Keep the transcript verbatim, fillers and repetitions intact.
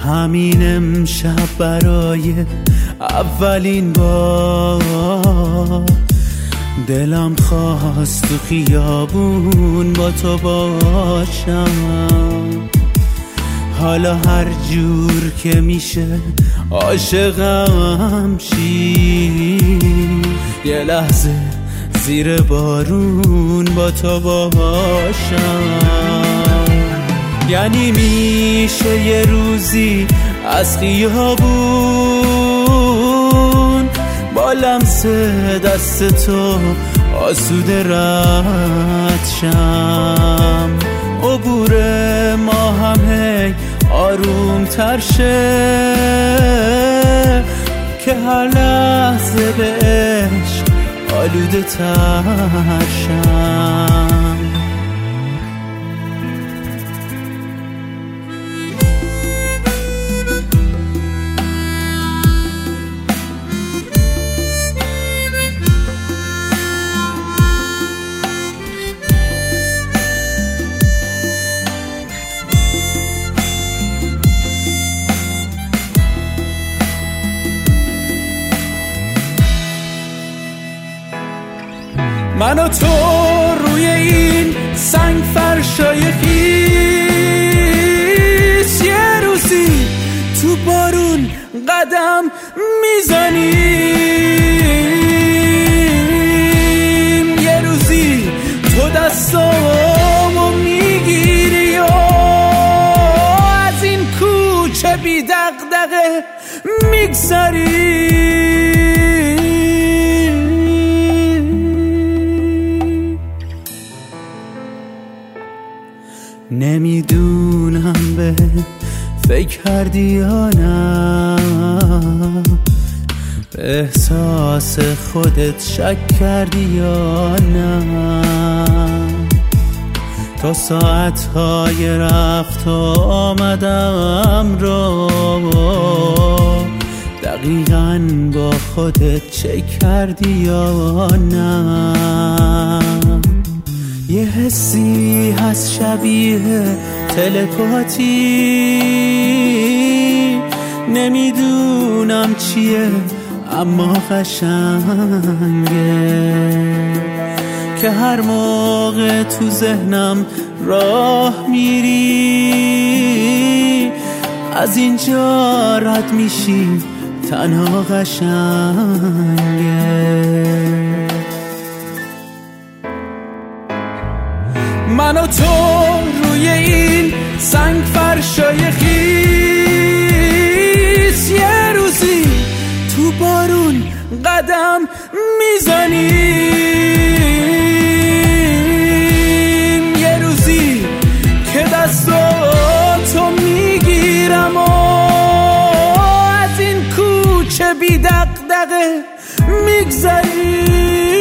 همین امشب برای اولین بار دلم خواست تو خیابون با تو باشم. حالا هر جور که میشه عاشقم شی، یه لحظه زیر بارون با تو باشم. یعنی میشه یه روزی از خیابون با لمس دست تو آسوده رد شم، عبور ما هم هی آروم تر شه که هر لحظه به عشق آلوده تر شم. من و تو روی این سنگ فرشای خیس یه روزی تو بارون قدم میزنیم، یه روزی تو دستامو میگیری و از این کوچه بی دغدغه میگذری. نمیدونم به فکر کردی یا نه، به احساس خودت شک کردی یا نه، تا ساعتهای رفت و آمدم رو دقیقاً با خودت چک کردی یا نه. یه حسی هست شبیه تلپاتی، نمیدونم چیه اما قشنگه، که هر موقع تو ذهنم راه میری از اینجا رد میشی تنها قشنگه. من و تو روی این سنگ فرشای خیس یه روزی تو بارون قدم میزنیم، یه روزی که دستاتو میگیرم و از این کوچه بی دغدغه میگذریم.